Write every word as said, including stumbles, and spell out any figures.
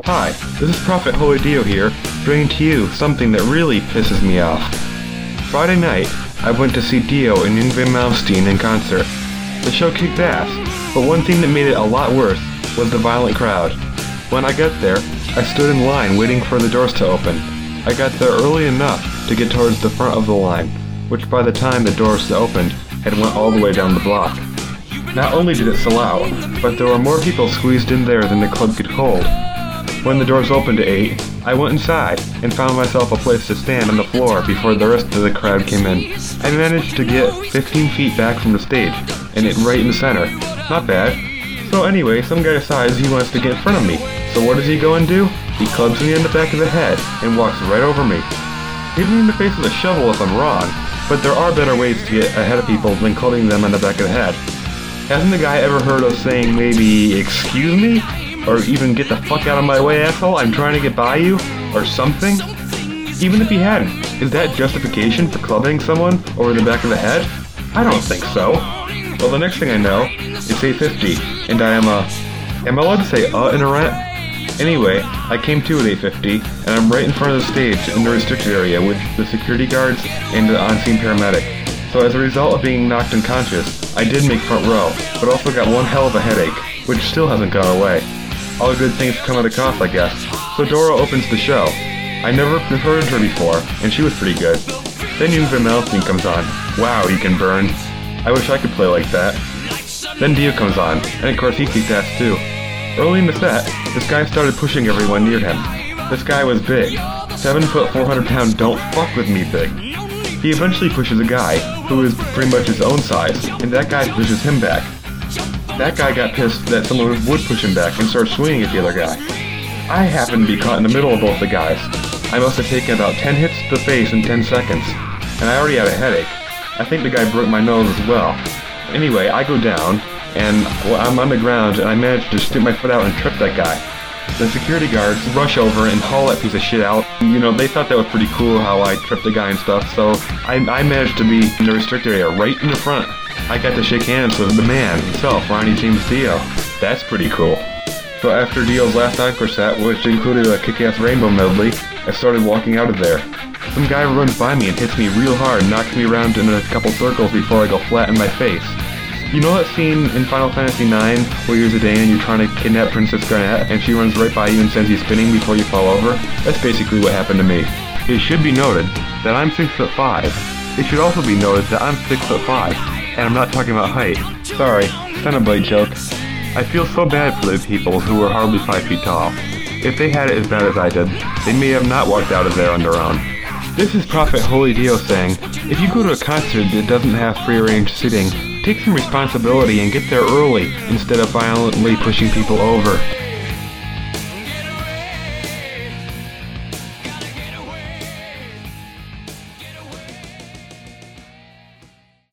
Hi, this is Prophet Holy Dio here, bringing to you something that really pisses me off. Friday night, I went to see Dio and Yngwie Malmsteen in concert. The show kicked ass, but one thing that made it a lot worse was the violent crowd. When I got there, I stood in line waiting for the doors to open. I got there early enough to get towards the front of the line, which by the time the doors opened had went all the way down the block. Not only did it sell out, but there were more people squeezed in there than the club could hold. When the doors opened at eight, I went inside and found myself a place to stand on the floor before the rest of the crowd came in. I managed to get fifteen feet back from the stage, and it right in the center. Not bad. So anyway, some guy decides he wants to get in front of me. So what does he go and do? He clubs me in the back of the head and walks right over me. Hit me in the face with a shovel if I'm wrong, but there are better ways to get ahead of people than clubbing them in the back of the head. Hasn't the guy ever heard of saying maybe, "Excuse me?" Or even "Get the fuck out of my way, asshole, I'm trying to get by you," or something? Even if he hadn't, is that justification for clubbing someone over the back of the head? I don't think so. Well, the next thing I know, it's eight fifty, and I am a... Am I allowed to say uh in a rant? Anyway, I came to at eight fifty, and I'm right in front of the stage in the restricted area with the security guards and the on-scene paramedic. So as a result of being knocked unconscious, I did make front row, but also got one hell of a headache, which still hasn't gone away. All good things come at a cost, I guess. So Dora opens the show. I never heard her before, and she was pretty good. Then Yngwie Malmsteen comes on. Wow, he can burn. I wish I could play like that. Then Dio comes on, and of course he kicked ass too. Early in the set, this guy started pushing everyone near him. This guy was big. seven foot four hundred pound don't fuck with me big. He eventually pushes a guy, who is pretty much his own size, and that guy pushes him back. That guy got pissed that someone would push him back and start swinging at the other guy. I happened to be caught in the middle of both the guys. I must have taken about ten hits to the face in ten seconds, and I already had a headache. I think the guy broke my nose as well. Anyway, I go down, and well, I'm on the ground, and I managed to stick my foot out and trip that guy. The security guards rush over and haul that piece of shit out. You know, they thought that was pretty cool how I tripped the guy and stuff, so I, I managed to be in the restricted area right in the front. I got to shake hands with the man himself, Ronnie James Dio. That's pretty cool. So after Dio's last encore set, which included a kick-ass rainbow medley, I started walking out of there. Some guy runs by me and hits me real hard and knocks me around in a couple circles before I go flat in my face. You know that scene in Final Fantasy nine where you're Zidane and you're trying to kidnap Princess Garnet and she runs right by you and sends you spinning before you fall over? That's basically what happened to me. It should be noted that I'm six foot five. It should also be noted that I'm six foot five. And I'm not talking about height. Sorry, Xenoblade joke. I feel so bad for the people who were hardly five feet tall. If they had it as bad as I did, they may have not walked out of there on their own. This is Prophet Holy Dio saying, if you go to a concert that doesn't have prearranged seating, take some responsibility and get there early instead of violently pushing people over.